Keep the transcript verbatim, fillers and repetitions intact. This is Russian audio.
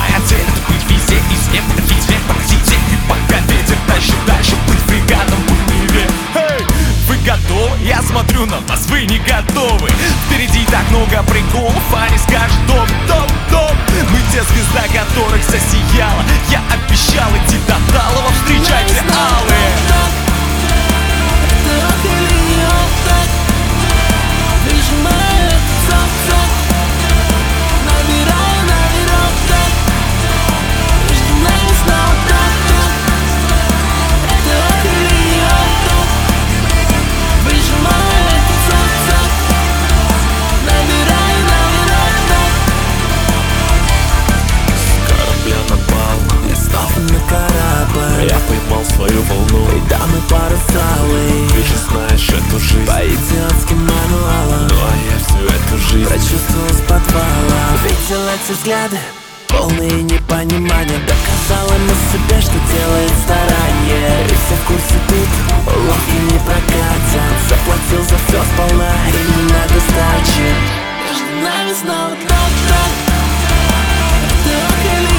Моя цель — это быть везде и всем, это везде поразить. И пока ветер тащит дальше, быть фрегатом в Неве. Эй, вы готовы? Я смотрю на вас, вы не готовы. Впереди так много приколов, они скажут доп, доп, доп. Мы те, звезда которых засияла. Я обещал идти до Талова, встречайте алые. Я поймал свою волну, и да, мы парусалы. Ты же знаешь эту жизнь по идиотским мануалам. Ну а я всю эту жизнь прочувствовал с подвала. Видел эти взгляды, полные непонимания. Доказал ему себе, что делает старание. И все в курсе тут, уловки не прокатят. Заплатил за все сполна, и не надо сдачи. Между нами снова ток-ток. Это ок или